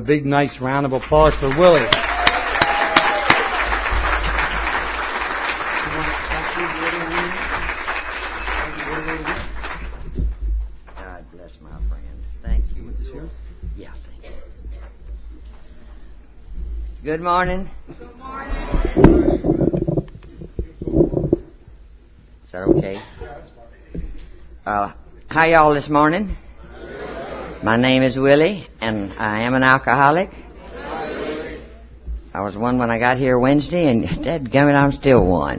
A big, nice round of applause for Willie. God bless my friend. Thank you. Yeah, thank you. Good morning. Good morning. Is that okay? How y'all this morning? My name is Willie, and I am an alcoholic. I was one when I got here Wednesday, and dadgummit, I'm still one.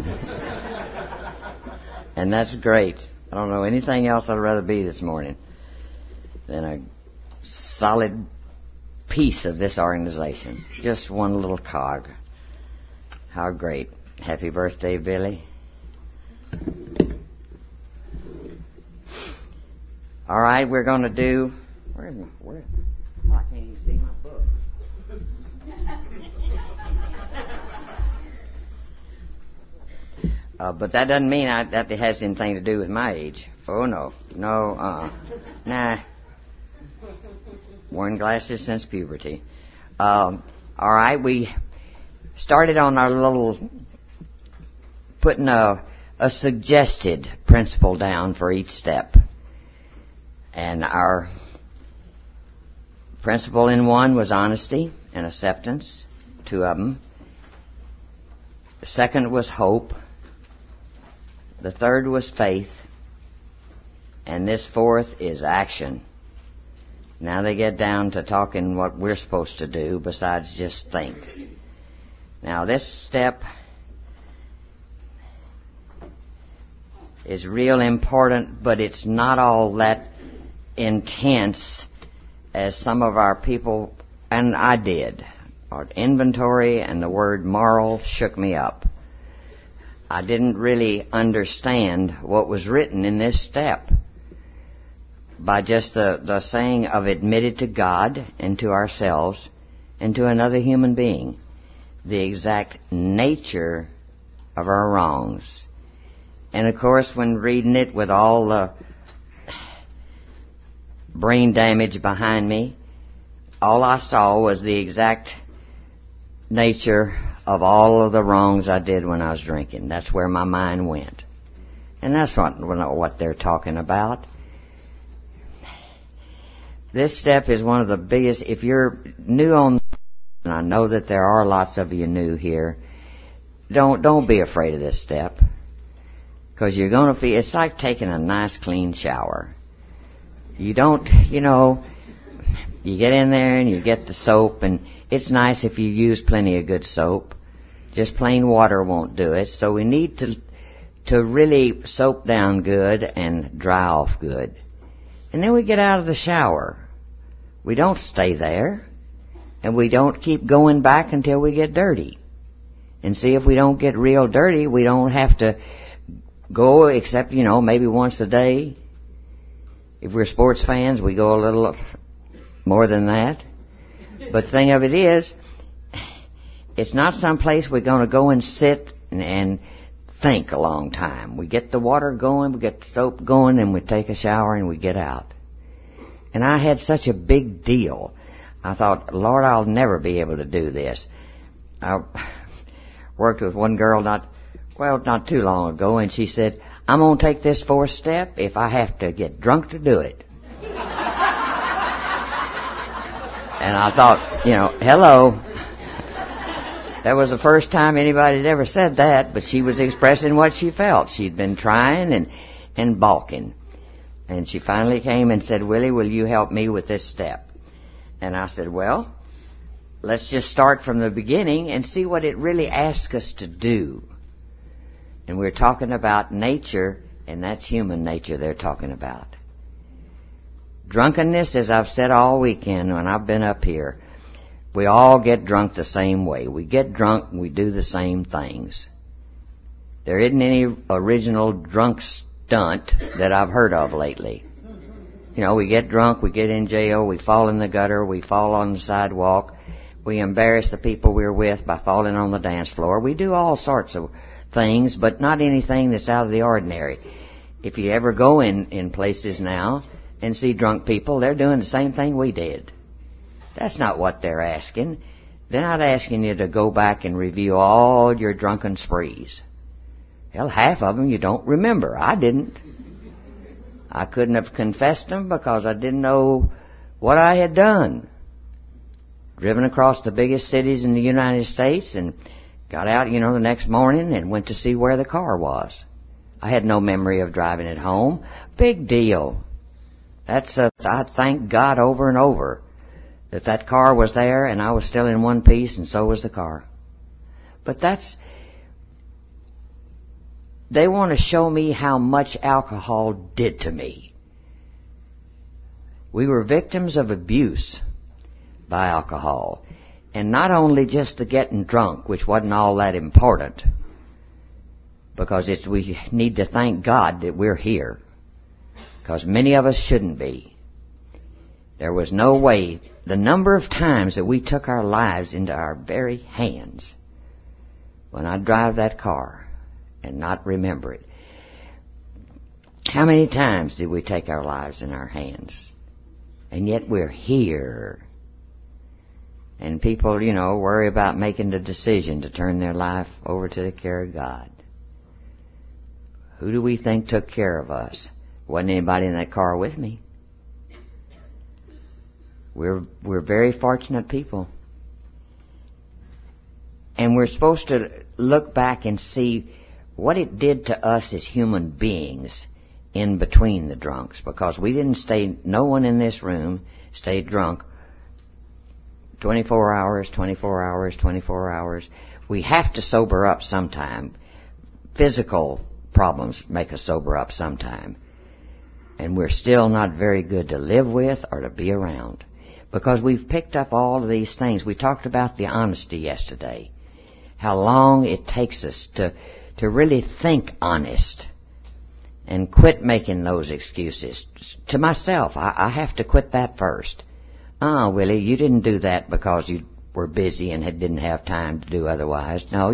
And that's great. I don't know anything else I'd rather be this morning than a solid piece of this organization. Just one little cog. How great. Happy birthday, Billy. All right, we're going to do... Where? Oh, I can't even see my book. But that doesn't mean that it has anything to do with my age. Oh, no. Nah. Worn glasses since puberty. All right, we started on our little... putting a suggested principle down for each step. And our principle in one was honesty and acceptance, two of them. The second was hope. The third was faith. And this fourth is action. Now they get down to talking what we're supposed to do besides just think. Now this step is real important, but it's not all that intense as some of our people, and I did. Our inventory and the word moral shook me up. I didn't really understand what was written in this step by just the saying of admitted to God and to ourselves and to another human being the exact nature of our wrongs. And of course, when reading it with all the brain damage behind me, all I saw was the exact nature of all of the wrongs I did when I was drinking. That's where my mind went. And that's not what they're talking about. This step is one of the biggest. If you're new on, and I know that there are lots of you new here, don't be afraid of this step. Because you're going to feel, it's like taking a nice clean shower. You don't, you get in there and you get the soap, and it's nice if you use plenty of good soap. Just plain water won't do it. So we need to really soap down good and dry off good. And then we get out of the shower. We don't stay there. And we don't keep going back until we get dirty. And see, if we don't get real dirty, we don't have to go except, maybe once a day. If we're sports fans, we go a little more than that. But the thing of it is, it's not some place we're going to go and sit and think a long time. We get the water going, we get the soap going, and we take a shower and we get out. And I had such a big deal. I thought, Lord, I'll never be able to do this. I worked with one girl not too long ago, and she said, I'm going to take this fourth step if I have to get drunk to do it. And I thought, hello. That was the first time anybody had ever said that, but she was expressing what she felt. She'd been trying and balking. And she finally came and said, Willie, will you help me with this step? And I said, well, let's just start from the beginning and see what it really asks us to do. And we're talking about nature, and that's human nature they're talking about. Drunkenness, as I've said all weekend when I've been up here, we all get drunk the same way. We get drunk and we do the same things. There isn't any original drunk stunt that I've heard of lately. We get drunk, we get in jail, we fall in the gutter, we fall on the sidewalk, we embarrass the people we're with by falling on the dance floor. We do all sorts of things, but not anything that's out of the ordinary. If you ever go in places now and see drunk people, they're doing the same thing we did. That's not what they're asking. They're not asking you to go back and review all your drunken sprees. Hell, half of them you don't remember. I didn't. I couldn't have confessed them because I didn't know what I had done. Driven across the biggest cities in the United States and got out, the next morning and went to see where the car was. I had no memory of driving it home. Big deal. I thank God over and over that car was there and I was still in one piece and so was the car. But they want to show me how much alcohol did to me. We were victims of abuse by alcohol. And not only just the getting drunk, which wasn't all that important, because we need to thank God that we're here, because many of us shouldn't be. There was no way. The number of times that we took our lives into our very hands when I drive that car and not remember it. How many times did we take our lives in our hands? And yet we're here. And people, worry about making the decision to turn their life over to the care of God. Who do we think took care of us? Wasn't anybody in that car with me. We're very fortunate people. And we're supposed to look back and see what it did to us as human beings in between the drunks, because no one in this room stayed drunk 24 hours, 24 hours, 24 hours. We have to sober up sometime. Physical problems make us sober up sometime. And we're still not very good to live with or to be around, because we've picked up all of these things. We talked about the honesty yesterday. How long it takes us to really think honest and quit making those excuses. To myself, I have to quit that first. Willie, you didn't do that because you were busy and didn't have time to do otherwise. No,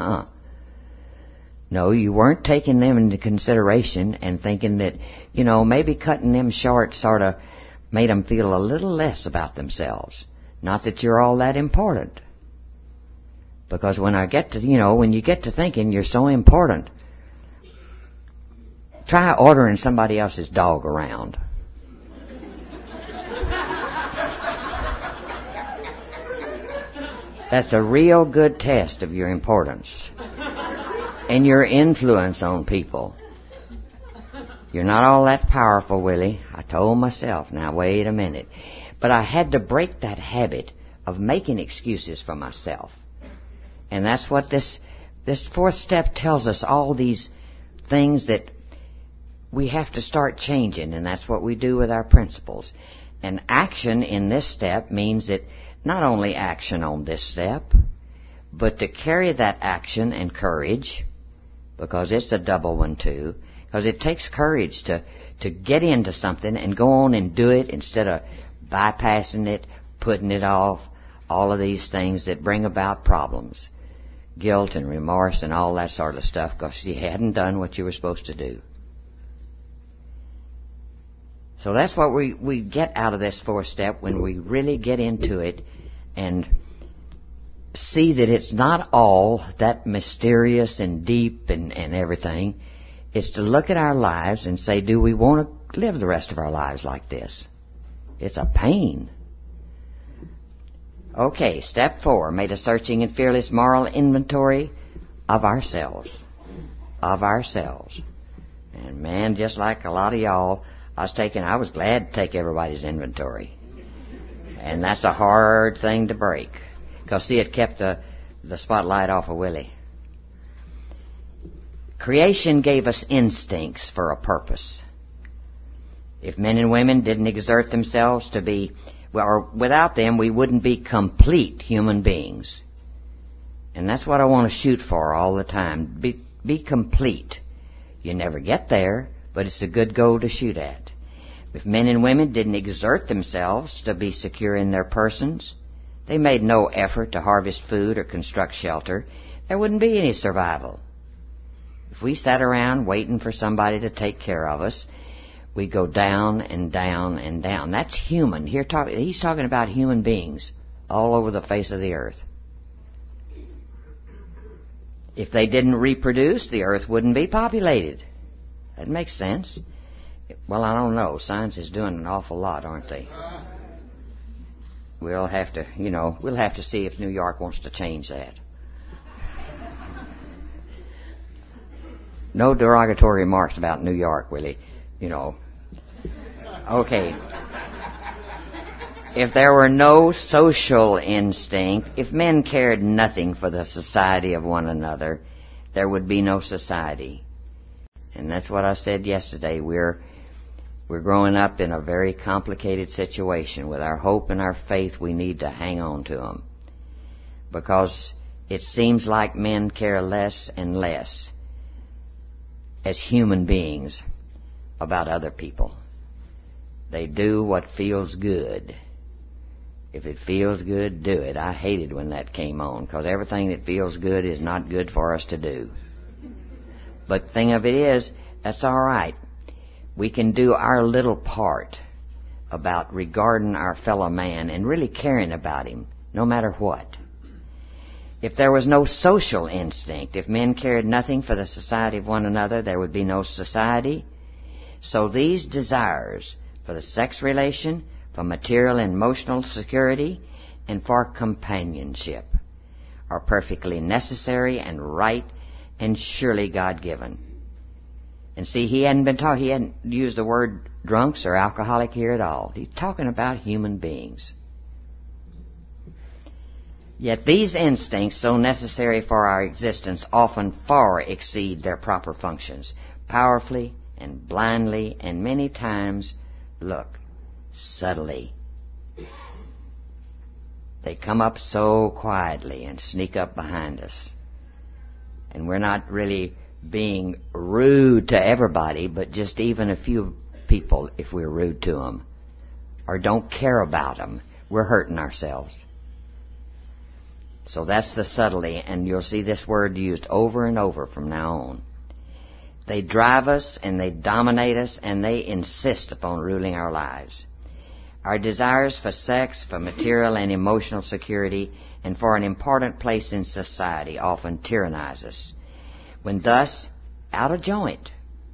you weren't taking them into consideration and thinking that, maybe cutting them short sort of made them feel a little less about themselves. Not that you're all that important. Because when you get to thinking you're so important, try ordering somebody else's dog around. That's a real good test of your importance and your influence on people. You're not all that powerful, Willie. I told myself, now wait a minute. But I had to break that habit of making excuses for myself. And that's what this fourth step tells us, all these things that we have to start changing, and that's what we do with our principles. And action in this step means that not only action on this step, but to carry that action and courage, because it's a double one too, because it takes courage to get into something and go on and do it instead of bypassing it, putting it off, all of these things that bring about problems. Guilt and remorse and all that sort of stuff, because you hadn't done what you were supposed to do. So that's what we get out of this fourth step when we really get into it and see that it's not all that mysterious and deep and everything. It's to look at our lives and say, do we want to live the rest of our lives like this? It's a pain. Okay, step 4, made a searching and fearless moral inventory of ourselves. Of ourselves. And man, just like a lot of y'all, I was glad to take everybody's inventory. And that's a hard thing to break. Because, see, it kept the spotlight off of Willie. Creation gave us instincts for a purpose. If men and women didn't exert themselves to be, or without them, we wouldn't be complete human beings. And that's what I want to shoot for all the time. Be complete. You never get there, but it's a good goal to shoot at. If men and women didn't exert themselves to be secure in their persons, they made no effort to harvest food or construct shelter, there wouldn't be any survival. If we sat around waiting for somebody to take care of us, we go down and down and down. That's human. He's talking about human beings all over the face of the earth. If they didn't reproduce, the earth wouldn't be populated. That makes sense. Well, I don't know. Science is doing an awful lot, aren't they? We'll have to see if New York wants to change that. No derogatory remarks about New York, Willie. Okay. If there were no social instinct, if men cared nothing for the society of one another, there would be no society. And that's what I said yesterday. We're growing up in a very complicated situation. With our hope and our faith, we need to hang on to them. Because it seems like men care less and less as human beings about other people. They do what feels good. If it feels good, do it. I hated when that came on, because everything that feels good is not good for us to do. But the thing of it is, that's all right. We can do our little part about regarding our fellow man and really caring about him, no matter what. If there was no social instinct, if men cared nothing for the society of one another, there would be no society. So these desires for the sex relation, for material and emotional security, and for companionship are perfectly necessary and right and surely God-given. And see, he hadn't used the word drunks or alcoholic here at all. He's talking about human beings. Yet these instincts, so necessary for our existence, often far exceed their proper functions, powerfully and blindly, and many times, subtly. They come up so quietly and sneak up behind us. And we're not really being rude to everybody, but just even a few people, if we're rude to them or don't care about them, we're hurting ourselves. So that's the subtlety, and you'll see this word used over and over from now on. They drive us and they dominate us and they insist upon ruling our lives. Our desires for sex, for material and emotional security, and for an important place in society often tyrannize us, when thus out of joint.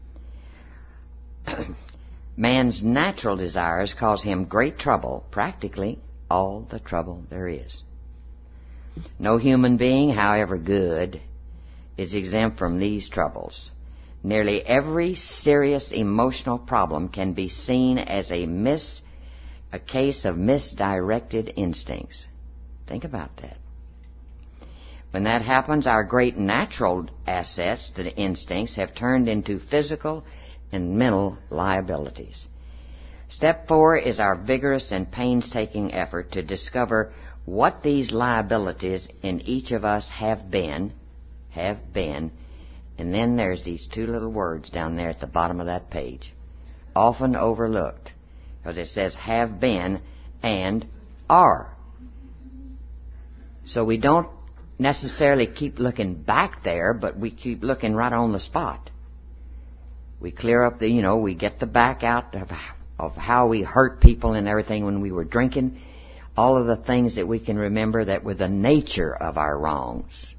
Man's natural desires cause him great trouble, practically all the trouble there is. No human being, however good, is exempt from these troubles. Nearly every serious emotional problem can be seen as a case of misdirected instincts. Think about that. When that happens, our great natural assets, the instincts, have turned into physical and mental liabilities. Step 4 is our vigorous and painstaking effort to discover what these liabilities in each of us have been, and then there's these two little words down there at the bottom of that page, often overlooked, because it says have been and are. So we don't necessarily keep looking back there, but we keep looking right on the spot. We clear up we get the back out of how we hurt people and everything when we were drinking, all of the things that we can remember that were the nature of our wrongs.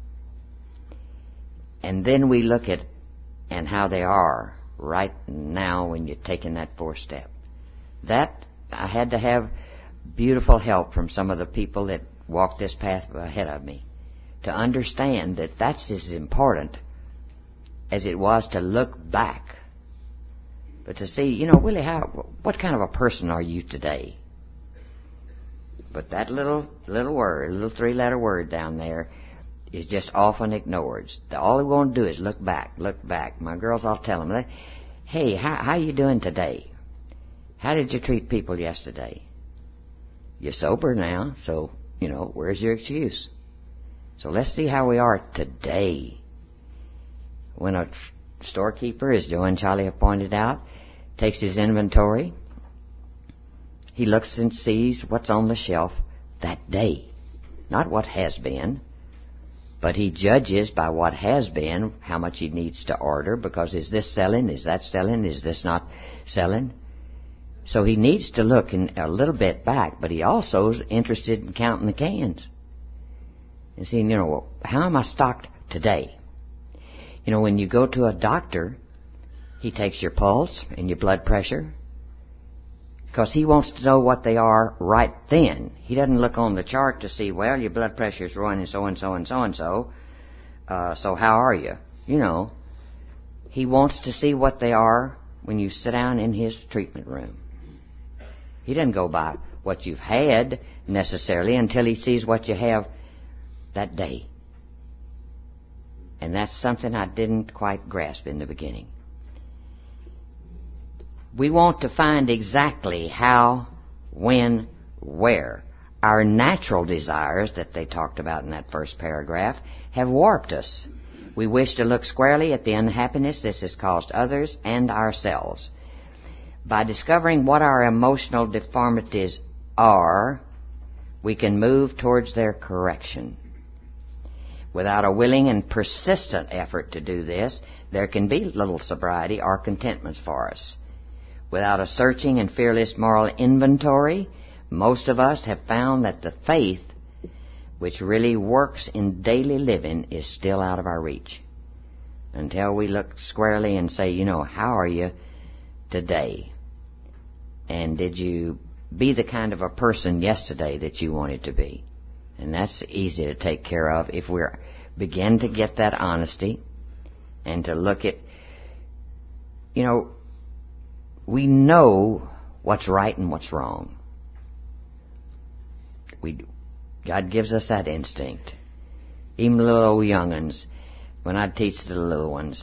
And then we look at and how they are right now when you're taking that 4th step. That, I had to have beautiful help from some of the people that walked this path ahead of me to understand that that's as important as it was to look back. But to see, Willie, what kind of a person are you today? But that little word, little 3-letter word down there is just often ignored. All we want to do is look back. My girls, I'll tell them, hey, how you doing today? How did you treat people yesterday? You're sober now, so, where's your excuse? So let's see how we are today. When a storekeeper, as Joe and Charlie have pointed out, takes his inventory, he looks and sees what's on the shelf that day. Not what has been, But he judges by what has been, how much he needs to order, because is this selling, is that selling, is this not selling? So he needs to look in a little bit back, but he also is interested in counting the cans. And seeing, well, how am I stocked today? When you go to a doctor, he takes your pulse and your blood pressure, because he wants to know what they are right then. He doesn't look on the chart to see, well, your blood pressure is running so-and-so and so-and-so, so how are you? He wants to see what they are when you sit down in his treatment room. He doesn't go by what you've had necessarily until he sees what you have that day. And that's something I didn't quite grasp in the beginning. We want to find exactly how, when, where. Our natural desires that they talked about in that first paragraph have warped us. We wish to look squarely at the unhappiness this has caused others and ourselves. By discovering what our emotional deformities are, we can move towards their correction. Without a willing and persistent effort to do this, there can be little sobriety or contentment for us. Without a searching and fearless moral inventory, most of us have found that the faith which really works in daily living is still out of our reach. Until we look squarely and say, how are you today? And did you be the kind of a person yesterday that you wanted to be? And that's easy to take care of if we begin to get that honesty and to look at, we know what's right and what's wrong. God gives us that instinct. Even the little old young'uns, when I teach the little ones,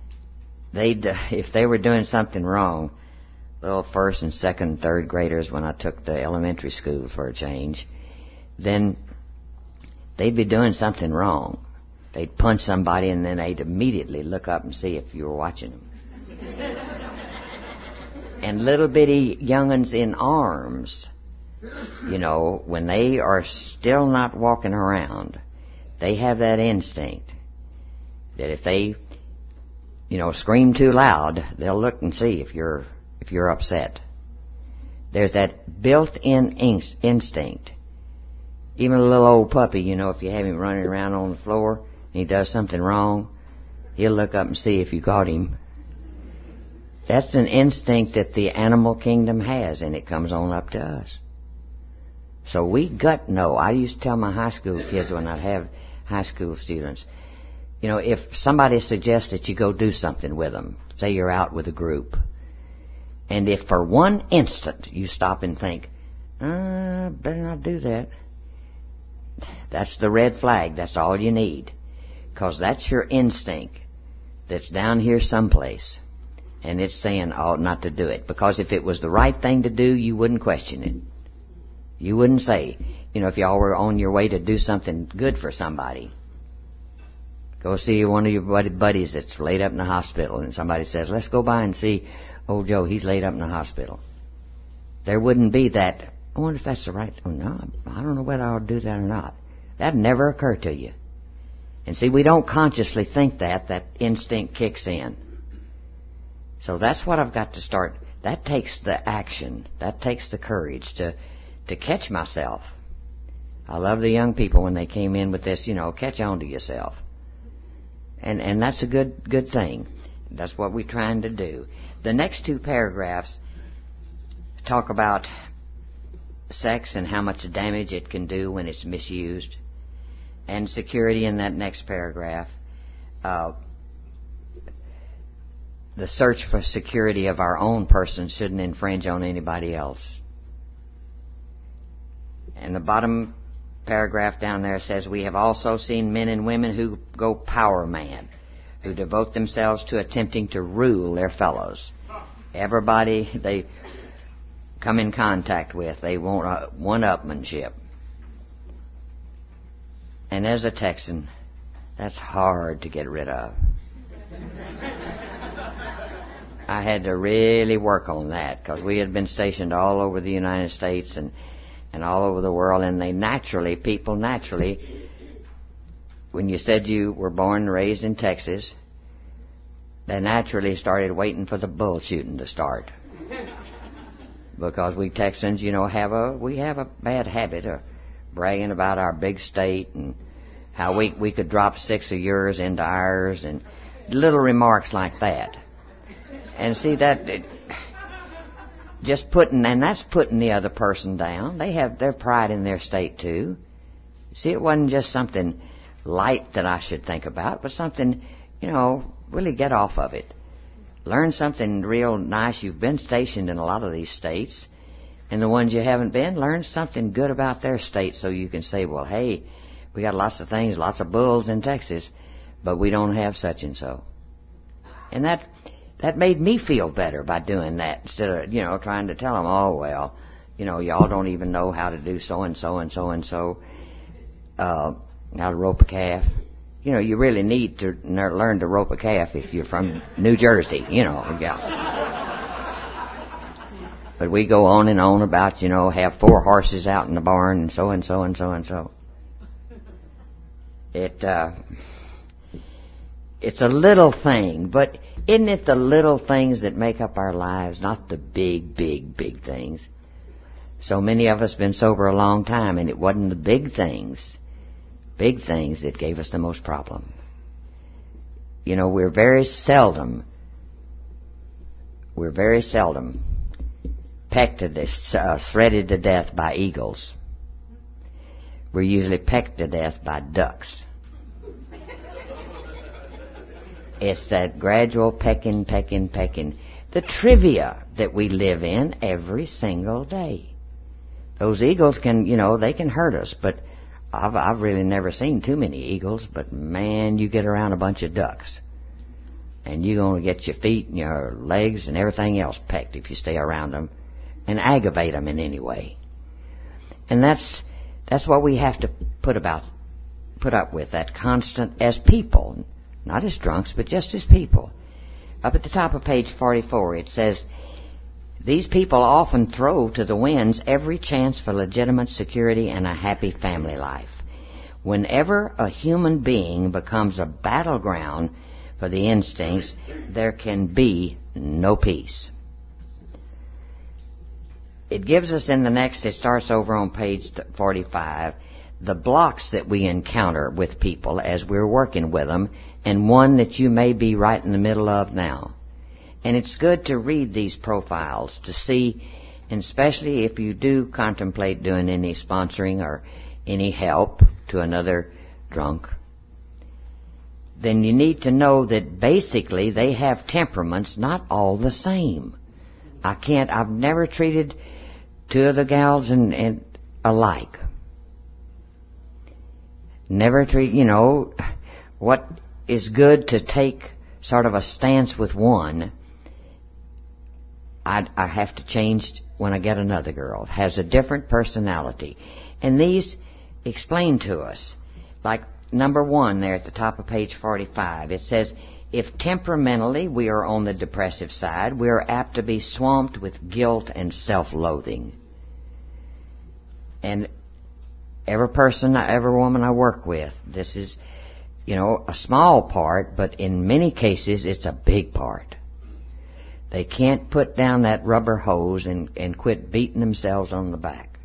if they were doing something wrong, little first and second and third graders, when I took the elementary school for a change, then they'd be doing something wrong. They'd punch somebody and then they'd immediately look up and see if you were watching them. And little bitty young'uns in arms, when they are still not walking around, they have that instinct that if they, scream too loud, they'll look and see if you're upset. There's that built-in instinct. Even a little old puppy, if you have him running around on the floor and he does something wrong, he'll look up and see if you caught him. That's an instinct that the animal kingdom has, and it comes on up to us. So we gut know. I used to tell my high school kids when I'd have high school students, if somebody suggests that you go do something with them, say you're out with a group, and if for one instant you stop and think, better not do that, that's the red flag. That's all you need. Because that's your instinct that's down here someplace. And it's saying, not to do it. Because if it was the right thing to do, you wouldn't question it. You wouldn't say, if y'all were on your way to do something good for somebody, go see one of your buddies that's laid up in the hospital, and somebody says, let's go by and see old Joe, he's laid up in the hospital. There wouldn't be that, I wonder if that's the right, no, I don't know whether I'll do that or not. That'd never occur to you. And see, we don't consciously think that instinct kicks in. So that's what I've got to start. That takes the action. That takes the courage to catch myself. I love the young people when they came in with this, catch on to yourself. And that's a good thing. That's what we're trying to do. The next two paragraphs talk about sex and how much damage it can do when it's misused. And security in that next paragraph. The search for security of our own person shouldn't infringe on anybody else. And the bottom paragraph down there says, we have also seen men and women who go power mad, who devote themselves to attempting to rule their fellows. Everybody they come in contact with, they want one-upmanship. And as a Texan, that's hard to get rid of. I had to really work on that because we had been stationed all over the United States and all over the world, and people naturally, when you said you were born and raised in Texas, they naturally started waiting for the bull shooting to start. Because we Texans, you know, have a bad habit of bragging about our big state and how we could drop 6 of yours into ours and little remarks like that. And see that that's putting the other person down. They have their pride in their state too. See, it wasn't just something light that I should think about, but something, you know, really get off of it. Learn something real nice. You've been stationed in a lot of these states, and the ones you haven't been, learn something good about their state so you can say, well, hey, we got lots of things, lots of bulls in Texas, but we don't have such and so. And that made me feel better by doing that instead of, you know, trying to tell them, oh, well, you know, y'all don't even know how to do so and so and so and so, how to rope a calf. You know, you really need to learn to rope a calf if you're from New Jersey, you know. Yeah. But we go on and on about, you know, have 4 horses out in the barn and so and so and so and so. It's a little thing, but isn't it the little things that make up our lives, not the big, big, big things? So many of us been sober a long time, and it wasn't the big things that gave us the most problem. You know, we're very seldom pecked to this, threaded to death by eagles. We're usually pecked to death by ducks. It's that gradual pecking. The trivia that we live in every single day. Those eagles can, you know, they can hurt us, but I've really never seen too many eagles, but man, you get around a bunch of ducks, and you're going to get your feet and your legs and everything else pecked if you stay around them and aggravate them in any way. And that's what we have to put up with, that constant as people, not as drunks, but just as people. Up at the top of page 44, it says, these people often throw to the winds every chance for legitimate security and a happy family life. Whenever a human being becomes a battleground for the instincts, there can be no peace. It gives us in the next, it starts over on page 45, the blocks that we encounter with people as we're working with them, and one that you may be right in the middle of now. And it's good to read these profiles to see, and especially if you do contemplate doing any sponsoring or any help to another drunk, then you need to know that basically they have temperaments not all the same. I've never treated 2 of the gals and alike. Never treat, you know, what is good to take sort of a stance with one, I have to change when I get another girl. It has a different personality. And these explain to us, like number 1 there at the top of page 45, it says, if temperamentally we are on the depressive side, we are apt to be swamped with guilt and self-loathing. And every woman I work with, this is, you know, a small part, but in many cases it's a big part. They can't put down that rubber hose and quit beating themselves on the back.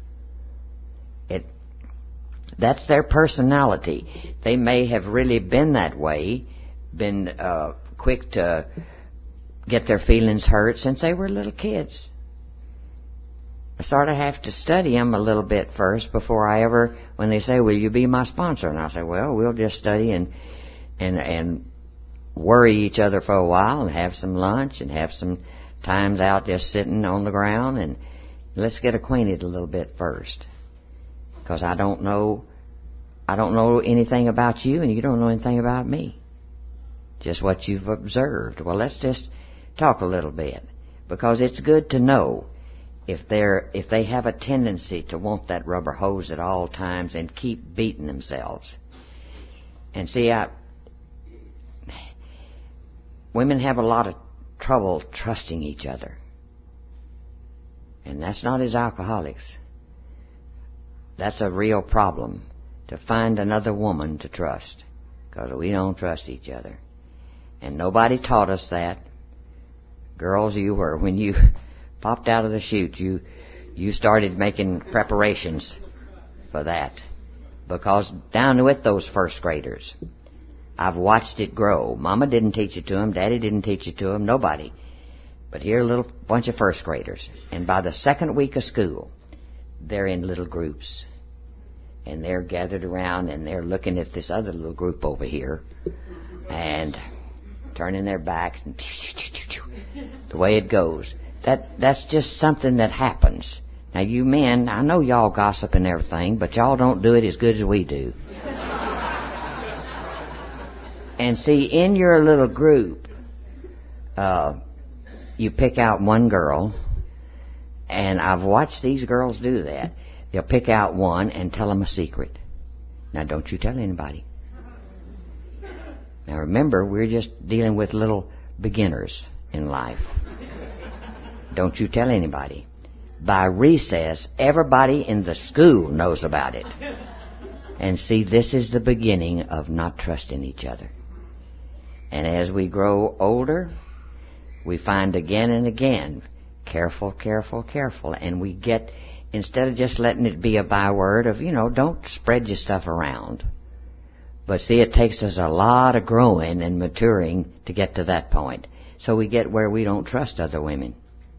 That's their personality. They may have really been that way, been quick to get their feelings hurt since they were little kids. I sort of have to study them a little bit first before when they say, will you be my sponsor? And I say, well, we'll just study and worry each other for a while and have some lunch and have some times out just sitting on the ground, and let's get acquainted a little bit first. Because I don't know anything about you and you don't know anything about me. Just what you've observed. Well, let's just talk a little bit, because it's good to know if they have a tendency to want that rubber hose at all times and keep beating themselves. And see, women have a lot of trouble trusting each other. And that's not as alcoholics. That's a real problem, to find another woman to trust, because we don't trust each other. And nobody taught us that. Girls, when you popped out of the chute, you started making preparations for that. Because down with those first graders, I've watched it grow. Mama didn't teach it to them. Daddy didn't teach it to them. Nobody. But here, a little bunch of first graders. And by the second week of school, they're in little groups. And they're gathered around and they're looking at this other little group over here. And turning their backs. And the way it goes. That's just something that happens. Now, you men, I know y'all gossip and everything, but y'all don't do it as good as we do. And see, in your little group, you pick out one girl, and I've watched these girls do that. They'll pick out one and tell them a secret. Now, don't you tell anybody. Now, remember, we're just dealing with little beginners in life. Don't you tell anybody. By recess, everybody in the school knows about it. And see, this is the beginning of not trusting each other. And as we grow older, we find again and again, careful, careful, careful. And we get, instead of just letting it be a byword of, don't spread your stuff around. But see, it takes us a lot of growing and maturing to get to that point. So we get where we don't trust other women.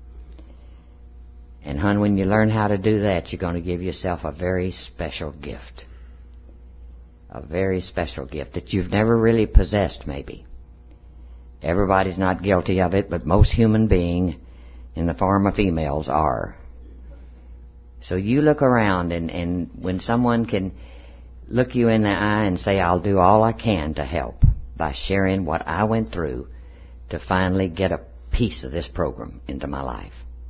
And, hon, when you learn how to do that, you're going to give yourself a very special gift. A very special gift that you've never really possessed, maybe. Everybody's not guilty of it, but most human beings in the form of females are. So you look around, and when someone can look you in the eye and say, I'll do all I can to help by sharing what I went through to finally get a piece of this program into my life.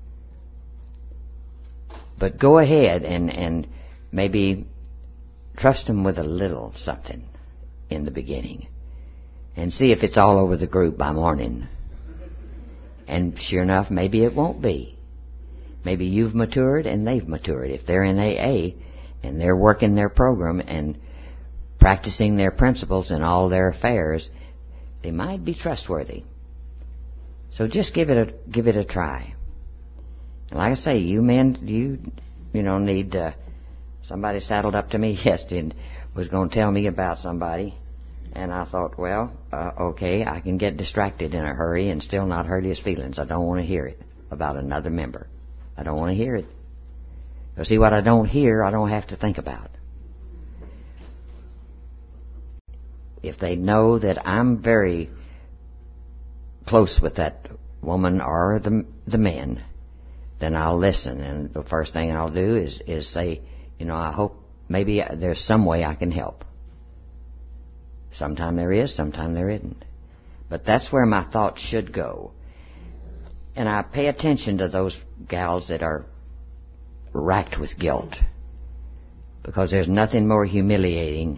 But go ahead and maybe trust them with a little something in the beginning. And see if it's all over the group by morning. And sure enough, maybe it won't be. Maybe you've matured and they've matured. If they're in AA and they're working their program and practicing their principles in all their affairs, they might be trustworthy. So just give it a try. Like I say, you men, you need, somebody saddled up to me yesterday and was going to tell me about somebody. And I thought, well, okay, I can get distracted in a hurry and still not hurt his feelings. I don't want to hear it about another member. I don't want to hear it. Because see, what I don't hear, I don't have to think about. If they know that I'm very close with that woman or the men, then I'll listen, and the first thing I'll do is say, I hope maybe there's some way I can help. Sometime there is, sometime there isn't. But that's where my thoughts should go. And I pay attention to those gals that are racked with guilt, because there's nothing more humiliating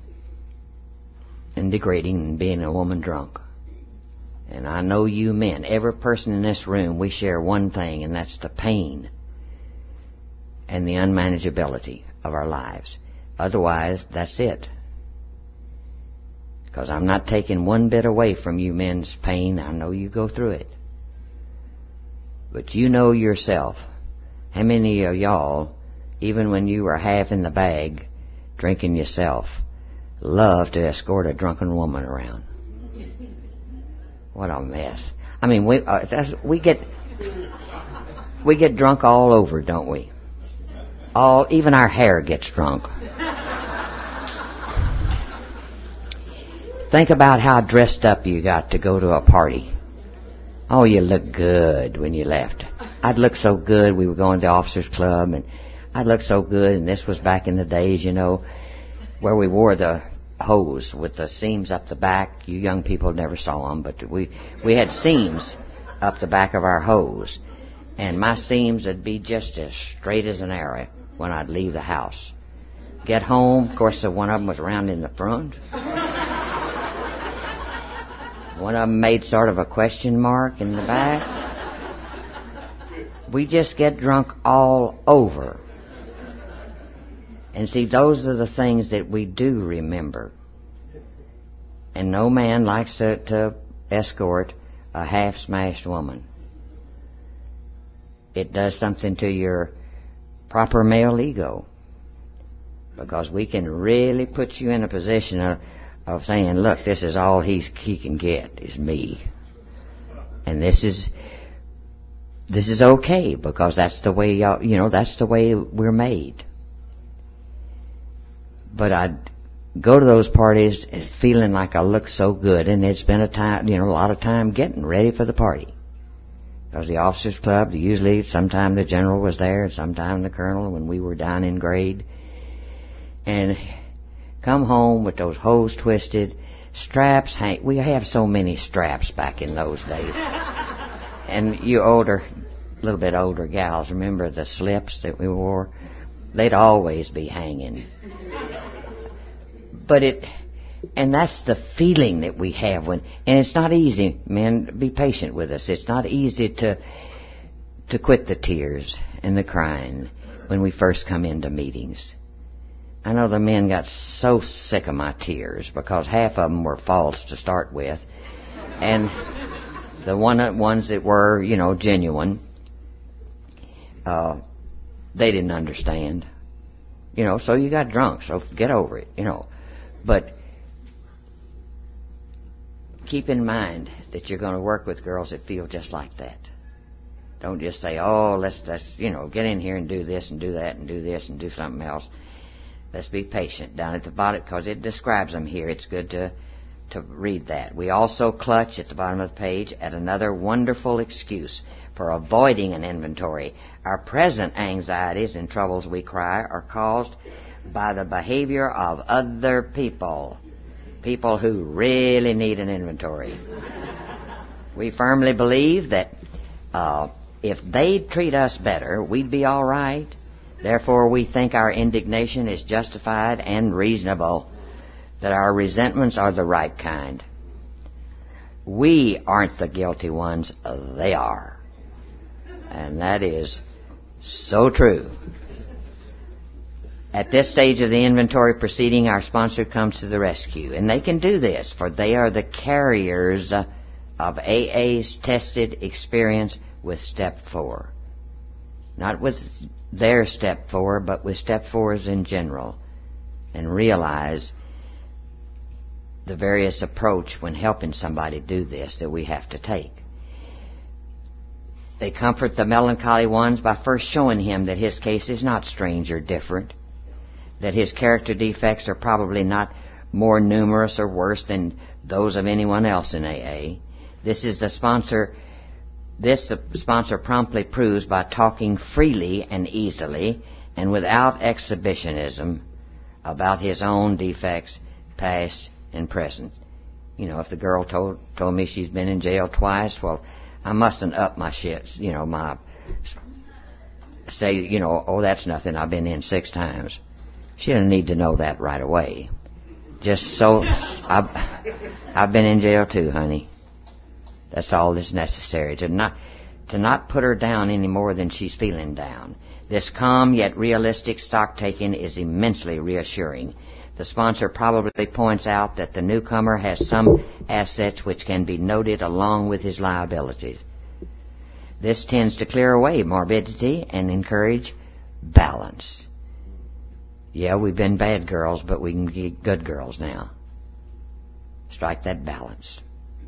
and degrading than being a woman drunk. And I know you men, every person in this room, we share one thing, and that's the pain and the unmanageability of our lives. Otherwise, that's it. Because I'm not taking one bit away from you men's pain. I know you go through it. But you know yourself, how many of y'all, even when you were half in the bag, drinking yourself, love to escort a drunken woman around? What a mess. I mean, we get drunk all over, don't we? Even our hair gets drunk. Think about how dressed up you got to go to a party. Oh, you look good when you left. I'd look so good. We were going to the officers' club, and I'd look so good. And this was back in the days, where we wore the hose with the seams up the back. You young people never saw them, but we had seams up the back of our hose. And my seams would be just as straight as an arrow when I'd leave the house. Get home, of course, one of them was around in the front. One of them made sort of a question mark in the back. We just get drunk all over. And see, those are the things that we do remember. And no man likes to escort a half-smashed woman. It does something to your proper male ego. Because we can really put you in a position of saying, look, this is all he can get, is me. And this is okay, because that's the way, that's the way we're made. But I'd go to those parties feeling like I look so good, and it's been a lot of time getting ready for the party. Because the officers' club, usually sometime the general was there, and sometime the colonel when we were down in grade. And come home with those hose twisted, straps hang. We have so many straps back in those days. And you little bit older gals, remember the slips that we wore? They'd always be hanging. And that's the feeling that we have and it's not easy, men, be patient with us. It's not easy to quit the tears and the crying when we first come into meetings. I know the men got so sick of my tears because half of them were false to start with. And the ones that were, genuine, they didn't understand. So you got drunk, so get over it, But keep in mind that you're going to work with girls that feel just like that. Don't just say, oh, let's get in here and do this and do that and do this and do something else. Let's be patient down at the bottom, because it describes them here. It's good to read that. We also clutch at the bottom of the page at another wonderful excuse for avoiding an inventory. Our present anxieties and troubles, we cry, are caused by the behavior of other people. People who really need an inventory. We firmly believe that if they'd treat us better, we'd be all right. Therefore, we think our indignation is justified and reasonable, that our resentments are the right kind. We aren't the guilty ones, they are. And that is so true. At this stage of the inventory proceeding, our sponsor comes to the rescue. And they can do this, for they are the carriers of AA's tested experience with Step 4. Not with their Step 4, but with Step 4s in general. And realize the various approach when helping somebody do this that we have to take. They comfort the melancholy ones by first showing him that his case is not strange or different, that his character defects are probably not more numerous or worse than those of anyone else in AA. This the sponsor promptly proves by talking freely and easily and without exhibitionism about his own defects, past and present. If the girl told me she's been in jail twice, well, I mustn't up my shits, oh, that's nothing, I've been in 6 times. She doesn't need to know that right away. Just so, I've been in jail too, honey. That's all that's necessary. To not put her down any more than she's feeling down. This calm yet realistic stock taking is immensely reassuring. The sponsor probably points out that the newcomer has some assets which can be noted along with his liabilities. This tends to clear away morbidity and encourage balance. Yeah, we've been bad girls, but we can be good girls now. Strike that balance.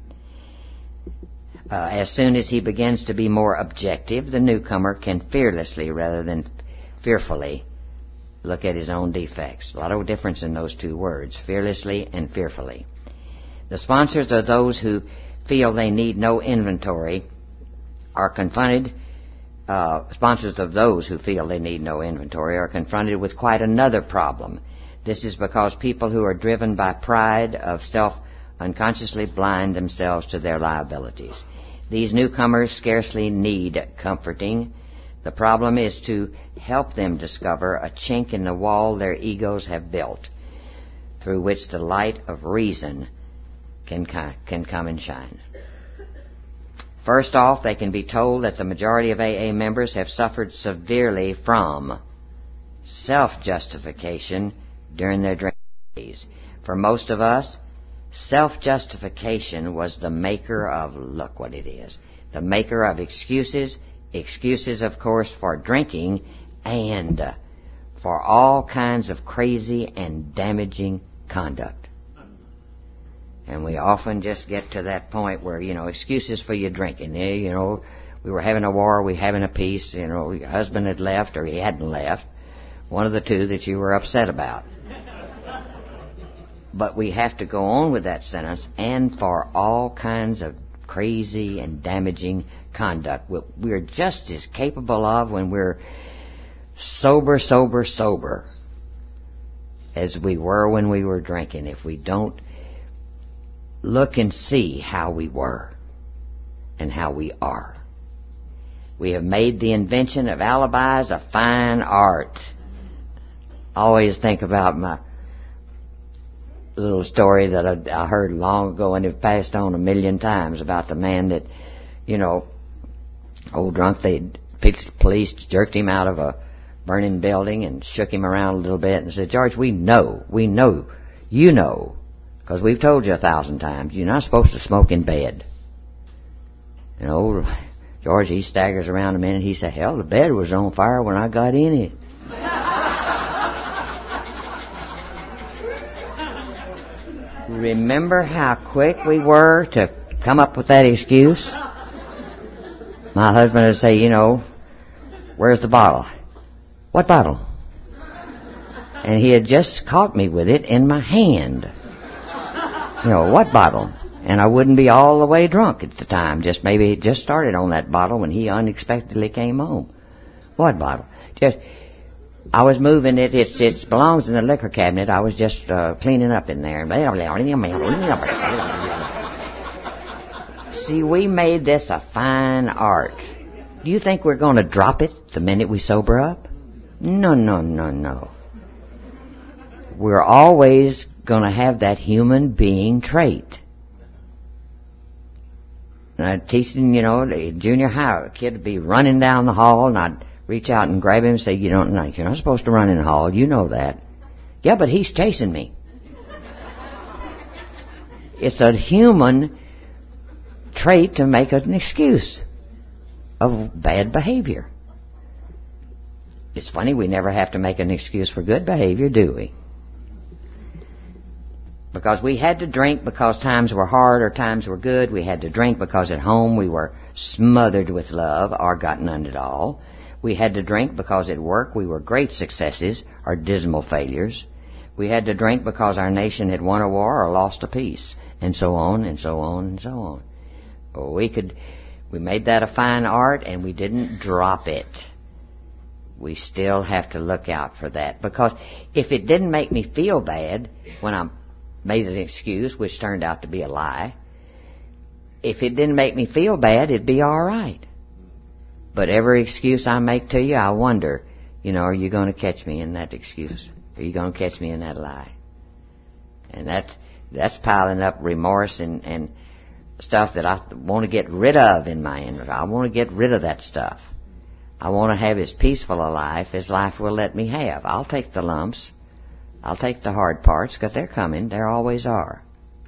As soon as he begins to be more objective, the newcomer can fearlessly rather than fearfully look at his own defects. A lot of difference in those two words, fearlessly and fearfully. The sponsors are those who feel they need no inventory are confronted. Sponsors of those who feel they need no inventory are confronted with quite another problem. This is because people who are driven by pride of self unconsciously blind themselves to their liabilities. These newcomers scarcely need comforting. The problem is to help them discover a chink in the wall their egos have built, through which the light of reason can come and shine. First off, they can be told that the majority of AA members have suffered severely from self-justification during their drinking days. For most of us, self-justification was the maker of, look what it is, the maker of excuses, of course, for drinking and for all kinds of crazy and damaging conduct. And we often just get to that point where, excuses for your drinking. We were having a war, we were having a peace, your husband had left or he hadn't left. One of the two that you were upset about. But we have to go on with that sentence, and for all kinds of crazy and damaging conduct. We're just as capable of when we're sober as we were when we were drinking, if we don't look and see how we were and how we are. We have made the invention of alibis a fine art. I always think about my little story that I heard long ago and have passed on 1,000,000 times about the man that, old drunk, police jerked him out of a burning building and shook him around a little bit and said, George, we know, you know, because we've told you 1,000 times, you're not supposed to smoke in bed. And old George, he staggers around a minute, he said, hell, the bed was on fire when I got in it. Remember how quick we were to come up with that excuse? My husband would say, where's the bottle? What bottle? And he had just caught me with it in my hand. What bottle? And I wouldn't be all the way drunk at the time. Maybe it just started on that bottle when he unexpectedly came home. What bottle? I was moving it. It belongs in the liquor cabinet. I was just cleaning up in there. See, we made this a fine art. Do you think we're going to drop it the minute we sober up? No. We're always going to have that human being trait. And I'd teaching, the junior high, a kid would be running down the hall, and I'd reach out and grab him and say, you're not supposed to run in the hall, you know that. Yeah, but he's chasing me. It's a human trait to make an excuse of bad behavior. It's funny, we never have to make an excuse for good behavior, do we? Because we had to drink because times were hard or times were good. We had to drink because at home we were smothered with love or got none at all. We had to drink because at work we were great successes or dismal failures. We had to drink because our nation had won a war or lost a peace, and so on and so on and so on. We made that a fine art, and we didn't drop it. We still have to look out for that, because if it didn't make me feel bad when I made an excuse, which turned out to be a lie, if it didn't make me feel bad, it'd be all right. But every excuse I make to you, I wonder, are you going to catch me in that excuse? Are you going to catch me in that lie? And that's piling up remorse and stuff that I want to get rid of in my inner. I want to get rid of that stuff. I want to have as peaceful a life as life will let me have. I'll take the lumps. I'll take the hard parts, because they're coming. There always are.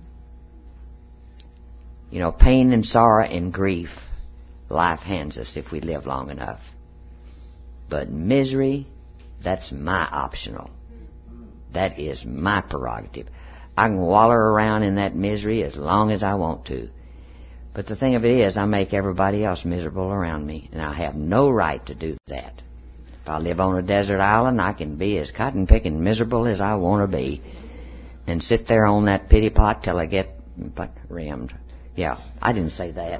Pain and sorrow and grief, life hands us if we live long enough. But misery, that's my optional. That is my prerogative. I can waller around in that misery as long as I want to. But the thing of it is, I make everybody else miserable around me, and I have no right to do that. If I live on a desert island, I can be as cotton-picking miserable as I want to be, and sit there on that pity pot till I get rimmed. Yeah, I didn't say that.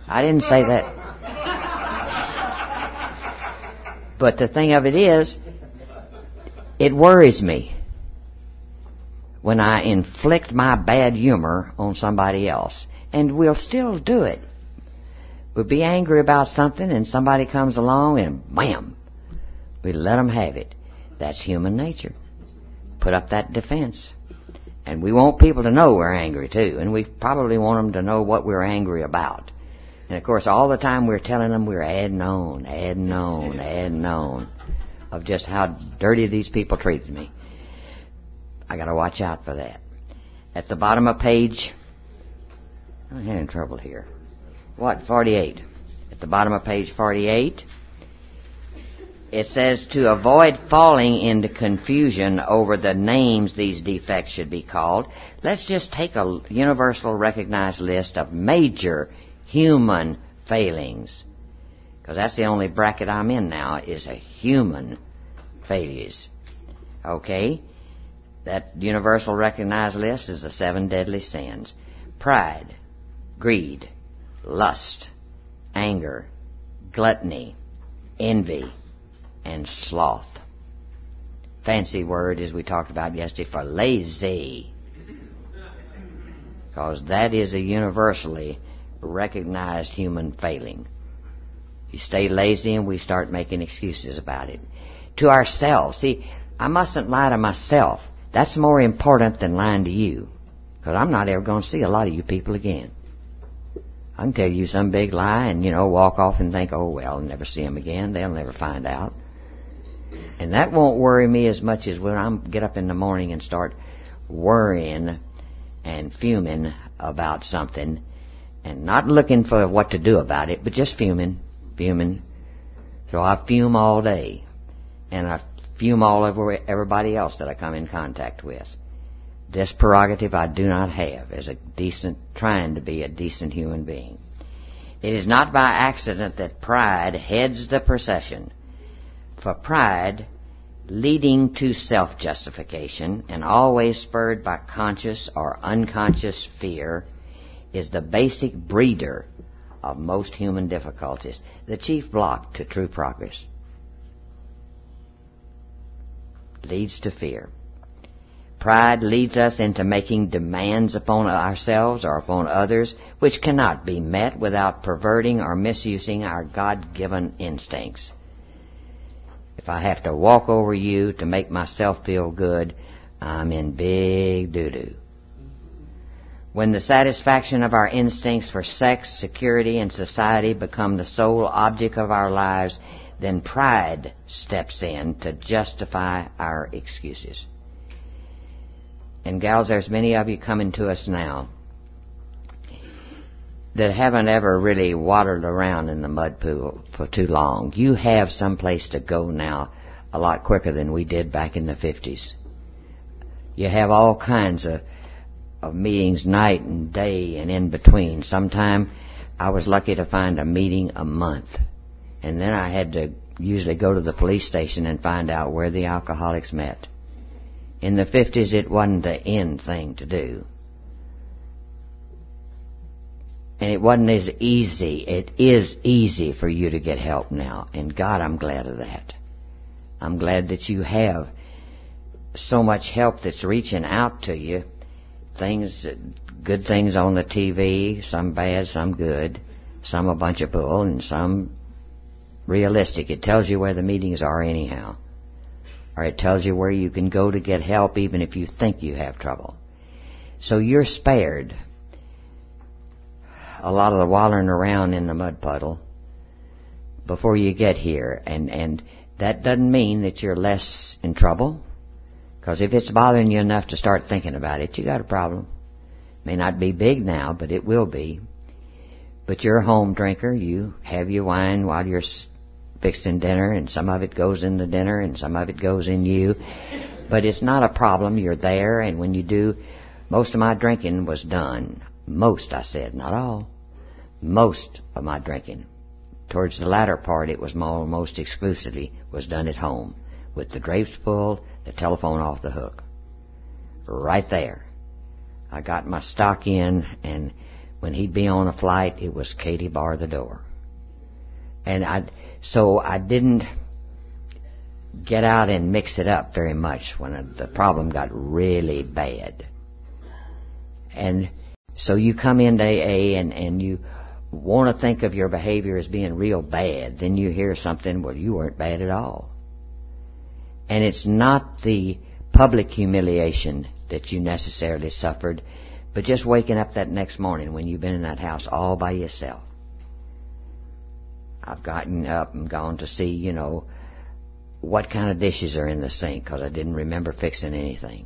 But the thing of it is, it worries me when I inflict my bad humor on somebody else. And we'll still do it. We'll be angry about something, and somebody comes along, and bam, we let them have it. That's human nature. Put up that defense. And we want people to know we're angry, too. And we probably want them to know what we're angry about. And, of course, all the time we're telling them we're adding on. of just how dirty these people treated me. I got to watch out for that. At the bottom of page, I'm having trouble here. 48. At the bottom of page 48, it says to avoid falling into confusion over the names these defects should be called, let's just take a universal recognized list of major human failings. Because that's the only bracket I'm in now, is a human failures. Okay? That universal recognized list is the 7 deadly sins. Pride, greed, lust, anger, gluttony, envy, and sloth. Fancy word, as we talked about yesterday, for lazy. Because that is a universally recognized human failing. You stay lazy and we start making excuses about it. To ourselves. See, I mustn't lie to myself. That's more important than lying to you. Because I'm not ever going to see a lot of you people again. I can tell you some big lie and, walk off and think, oh, well, I'll never see them again. They'll never find out. And that won't worry me as much as when I get up in the morning and start worrying and fuming about something and not looking for what to do about it, but just fuming. So I fume all day. And I fume all over everybody else that I come in contact with. This prerogative I do not have as trying to be a decent human being. It is not by accident that pride heads the procession. For pride, leading to self-justification and always spurred by conscious or unconscious fear, is the basic breeder of most human difficulties, the chief block to true progress. Leads to fear. Pride leads us into making demands upon ourselves or upon others which cannot be met without perverting or misusing our God-given instincts. If I have to walk over you to make myself feel good, I'm in big doo-doo. When the satisfaction of our instincts for sex, security, and society become the sole object of our lives, then pride steps in to justify our excuses. And gals, there's many of you coming to us now that haven't ever really waddled around in the mud pool for too long. You have some place to go now a lot quicker than we did back in the 50s. You have all kinds of meetings night and day and in between. Sometime I was lucky to find a meeting a month. And then I had to usually go to the police station and find out where the alcoholics met. In the 50s, it wasn't the end thing to do. And it wasn't as easy. It is easy for you to get help now. And God, I'm glad of that. I'm glad that you have so much help that's reaching out to you. Good things on the TV, some bad, some good, some a bunch of bull, and some realistic. It tells you where the meetings are anyhow. Or it tells you where you can go to get help even if you think you have trouble. So you're spared a lot of the wallowing around in the mud puddle before you get here. And that doesn't mean that you're less in trouble. Because if it's bothering you enough to start thinking about it, you got a problem. May not be big now, but it will be. But you're a home drinker. You have your wine while you're fixing dinner, and some of it goes in the dinner, and some of it goes in you. But it's not a problem. You're there, and when you do, most of my drinking was done. Most, I said, not all. Most of my drinking. Towards the latter part, it was almost exclusively was done at home, with the drapes pulled, the telephone off the hook. Right there. I got my stock in, and when he'd be on a flight, it was Katie bar the door. And so I didn't get out and mix it up very much when the problem got really bad. And so you come into AA and you want to think of your behavior as being real bad. Then you hear something, well, you weren't bad at all. And it's not the public humiliation that you necessarily suffered, but just waking up that next morning when you've been in that house all by yourself. I've gotten up and gone to see, what kind of dishes are in the sink, because I didn't remember fixing anything.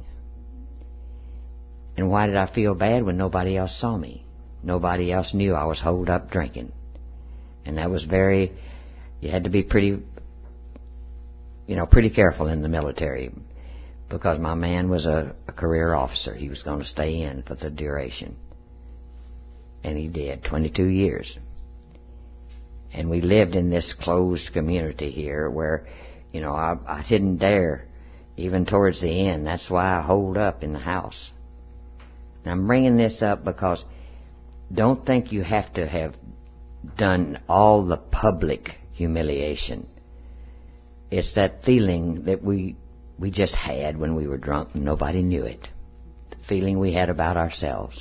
And why did I feel bad when nobody else saw me? Nobody else knew I was holed up drinking. And that was you had to be pretty careful in the military, because my man was a career officer. He was going to stay in for the duration. And he did, 22 years. And we lived in this closed community here where, I didn't dare, even towards the end. That's why I holed up in the house. And I'm bringing this up because don't think you have to have done all the public humiliation. It's that feeling that we just had when we were drunk and nobody knew it. The feeling we had about ourselves.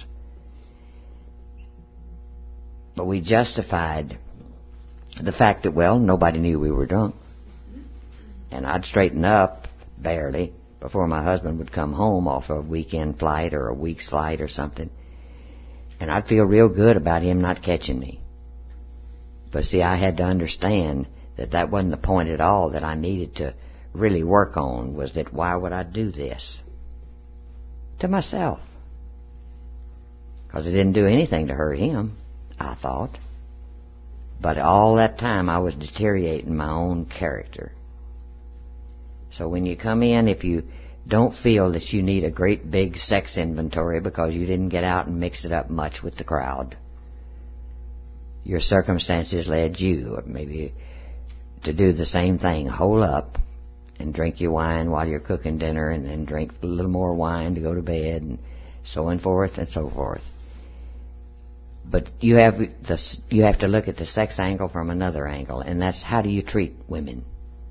But we justified the fact that, nobody knew we were drunk. And I'd straighten up, barely, before my husband would come home off a weekend flight or a week's flight or something. And I'd feel real good about him not catching me. But see, I had to understand that wasn't the point at all that I needed to really work on, was that why would I do this? To myself. Because it didn't do anything to hurt him, I thought. But all that time I was deteriorating my own character. So when you come in, if you don't feel that you need a great big sex inventory because you didn't get out and mix it up much with the crowd, your circumstances led you maybe to do the same thing, hole up and drink your wine while you're cooking dinner, and then drink a little more wine to go to bed, and so on forth and so forth. But you have to look at the sex angle from another angle, and that's how do you treat women?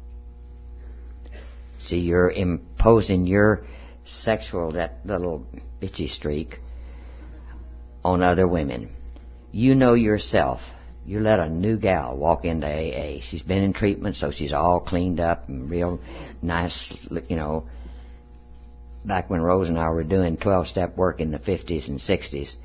See, you're imposing your that little bitchy streak on other women. You know yourself. You let a new gal walk into AA. She's been in treatment, so she's all cleaned up and real nice, back when Rose and I were doing 12-step work in the 50s and 60s.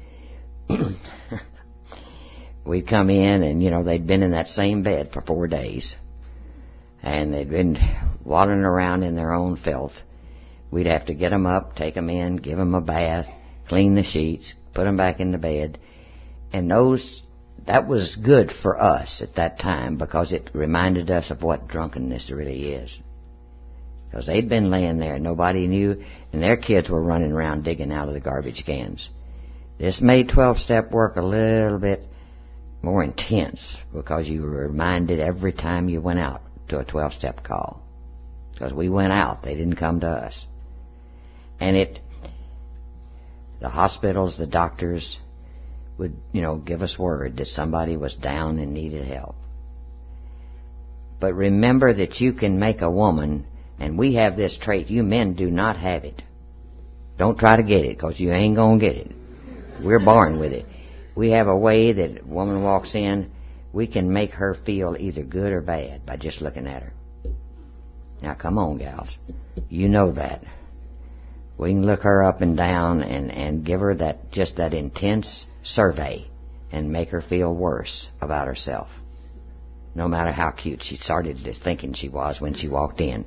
We'd come in and, they'd been in that same bed for 4 days. And they'd been wallowing around in their own filth. We'd have to get them up, take them in, give them a bath, clean the sheets, put them back in the bed. And that was good for us at that time, because it reminded us of what drunkenness really is. Because they'd been laying there, nobody knew, and their kids were running around digging out of the garbage cans. This made 12-step work a little bit more intense, because you were reminded every time you went out to a 12-step call. Because we went out, they didn't come to us. And the hospitals, the doctors would, give us word that somebody was down and needed help. But remember that you can make a woman, and we have this trait, you men do not have it. Don't try to get it, because you ain't going to get it. We're born with it. We have a way that a woman walks in, we can make her feel either good or bad by just looking at her. Now come on, gals. You know that. We can look her up and down and give her that intense survey and make her feel worse about herself. No matter how cute she started thinking she was when she walked in.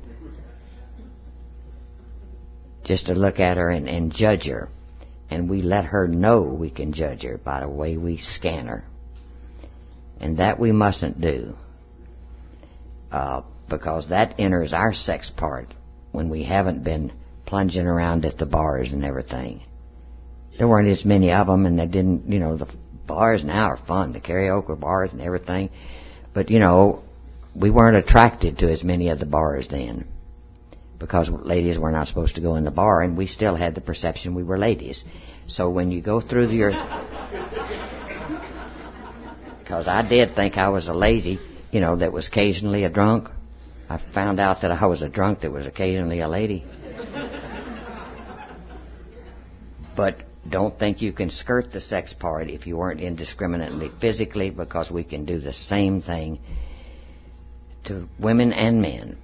Just to look at her and judge her. And we let her know we can judge her by the way we scan her. And that we mustn't do. Because that enters our sex part when we haven't been plunging around at the bars and everything. There weren't as many of them, and they didn't, the bars now are fun, the karaoke bars and everything. But, we weren't attracted to as many of the bars then. Because ladies were not supposed to go in the bar, and we still had the perception we were ladies. So when you go through because I did think I was a lady, that was occasionally a drunk. I found out that I was a drunk that was occasionally a lady. But don't think you can skirt the sex part if you weren't indiscriminately physically, because we can do the same thing to women and men.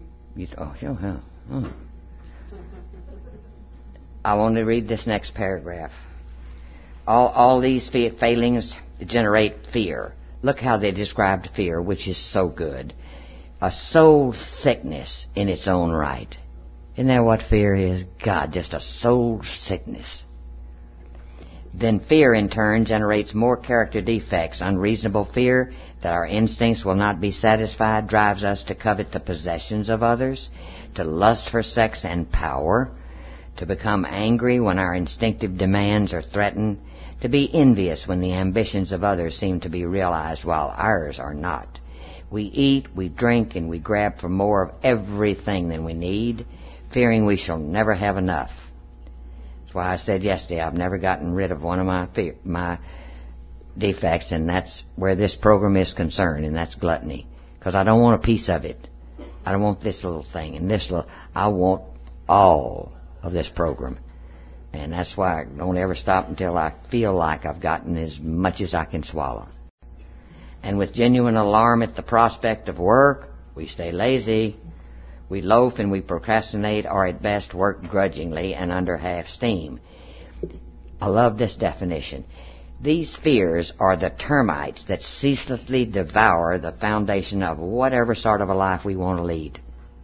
I want to read this next paragraph. All these failings generate fear. Look how they described fear, which is so good. a soul sickness in its own right. Isn't that what fear is? God, just a soul sickness. Then fear in turn generates more character defects. Unreasonable fear that our instincts will not be satisfied drives us to covet the possessions of others, to lust for sex and power, to become angry when our instinctive demands are threatened, to be envious when the ambitions of others seem to be realized while ours are not. We eat, we drink, and we grab for more of everything than we need, fearing we shall never have enough. That's why I said yesterday I've never gotten rid of one of my defects, and that's where this program is concerned, and that's gluttony. Because I don't want a piece of it. I don't want this little thing and this little. I want all of this program. And that's why I don't ever stop until I feel like I've gotten as much as I can swallow. And with genuine alarm at the prospect of work, we stay lazy. We loaf and we procrastinate, or at best work grudgingly and under half steam. I love this definition. These fears are the termites that ceaselessly devour the foundation of whatever sort of a life we want to lead.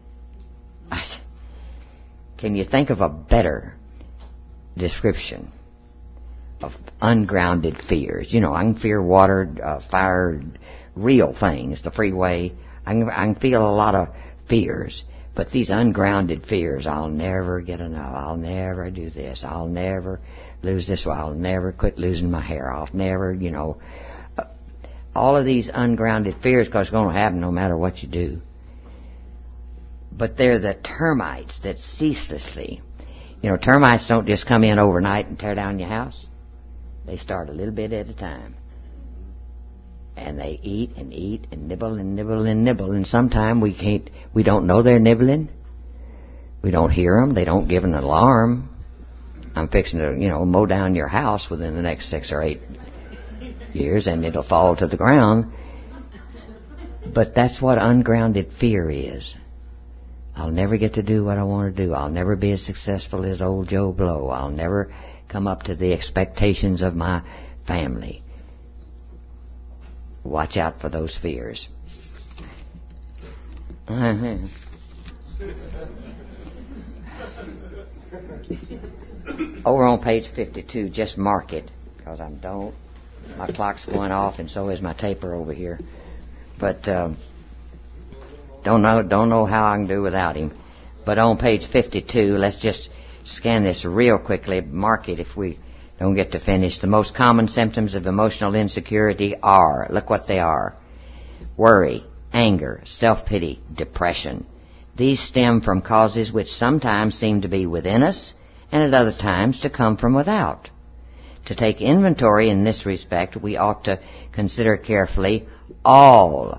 Can you think of a better description of ungrounded fears? You know, I can fear water, fire, real things, the freeway. I can feel a lot of fears. But these ungrounded fears, I'll never get enough. I'll never do this. I'll never lose this. I'll never quit losing my hair. I'll never, all of these ungrounded fears, because it's going to happen no matter what you do. But they're the termites that ceaselessly, termites don't just come in overnight and tear down your house. They start a little bit at a time. And they eat and eat and nibble and nibble and nibble. And sometimes we don't know they're nibbling. We don't hear them. They don't give an alarm. I'm fixing to, mow down your house within the next 6 or 8 years, and it'll fall to the ground. But that's what ungrounded fear is. I'll never get to do what I want to do. I'll never be as successful as old Joe Blow. I'll never come up to the expectations of my family. Watch out for those fears. Over on page 52, just mark it, because my clock's going off, and so is my taper over here. But don't know how I can do without him. But on page 52, let's just scan this real quickly. Mark it if we don't get to finish. The most common symptoms of emotional insecurity are, look what they are: worry, anger, self-pity, depression. These stem from causes which sometimes seem to be within us, and at other times to come from without. To take inventory in this respect, we ought to consider carefully all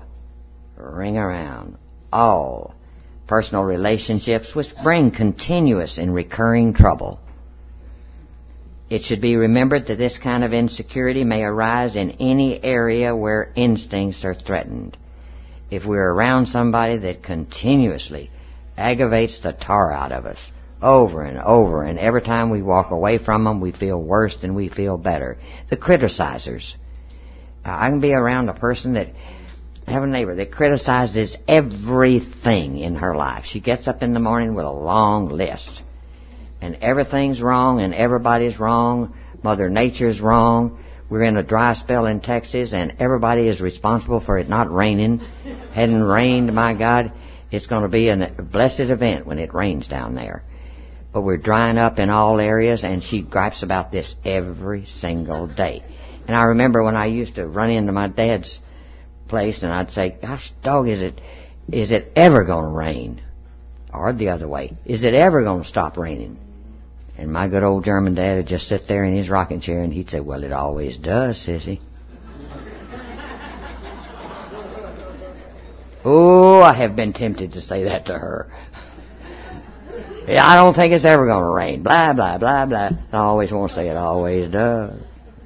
personal relationships which bring continuous and recurring trouble. It should be remembered that this kind of insecurity may arise in any area where instincts are threatened. If we're around somebody that continuously aggravates the tar out of us over and over, and every time we walk away from them, we feel worse than we feel better. The criticizers. I can be around a person I have a neighbor that criticizes everything in her life. She gets up in the morning with a long list. And everything's wrong and everybody's wrong. Mother Nature's wrong. We're in a dry spell in Texas, and everybody is responsible for it not raining. Hadn't rained, my God, it's going to be a blessed event when it rains down there. But we're drying up in all areas, and she gripes about this every single day. And I remember when I used to run into my dad's place, and I'd say, gosh, dog, is it ever going to rain? Or the other way, is it ever going to stop raining? And my good old German dad would just sit there in his rocking chair, and he'd say, well, it always does, sissy. Oh, I have been tempted to say that to her. Yeah, I don't think it's ever going to rain. Blah, blah, blah, blah. I always want to say it always does.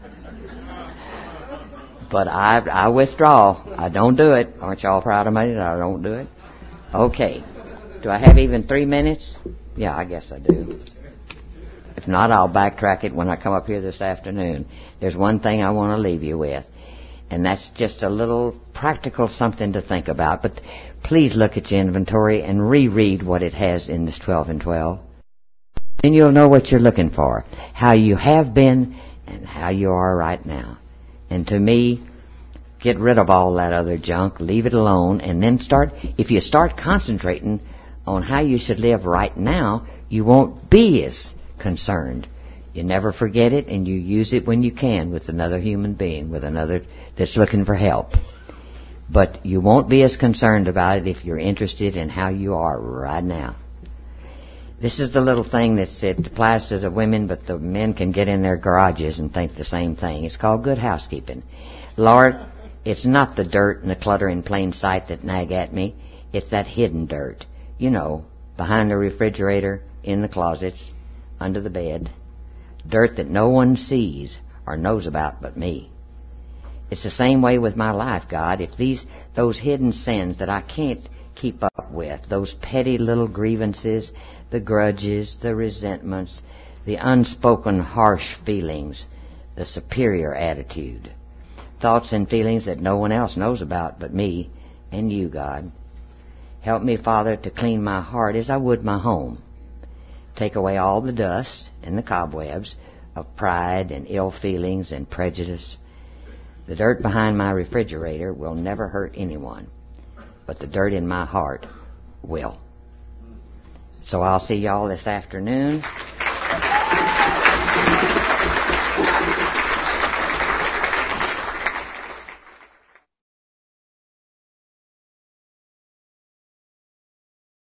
But I withdraw. I don't do it. Aren't y'all proud of me that I don't do it? Okay. Do I have even 3 minutes? Yeah, I guess I do. If not, I'll backtrack it when I come up here this afternoon. There's one thing I want to leave you with. And that's just a little practical something to think about. But please look at your inventory and reread what it has in this 12 and 12. Then you'll know what you're looking for, how you have been and how you are right now. And to me, get rid of all that other junk, leave it alone, and then if you start concentrating on how you should live right now, you won't be as concerned. You never forget it, and you use it when you can with another human being, with another that's looking for help. But you won't be as concerned about it if you're interested in how you are right now. This is the little thing it applies to the women, but the men can get in their garages and think the same thing. It's called good housekeeping. Lord, it's not the dirt and the clutter in plain sight that nag at me. It's that hidden dirt. You know, behind the refrigerator, in the closets, under the bed. Dirt that no one sees or knows about but me. It's the same way with my life, God. If those hidden sins that I can't keep up with, those petty little grievances, the grudges, the resentments, the unspoken harsh feelings, the superior attitude, thoughts and feelings that no one else knows about but me and you, God. Help me, Father, to clean my heart as I would my home. Take away all the dust and the cobwebs of pride and ill feelings and prejudice. The dirt behind my refrigerator will never hurt anyone, but the dirt in my heart will. So I'll see y'all this afternoon.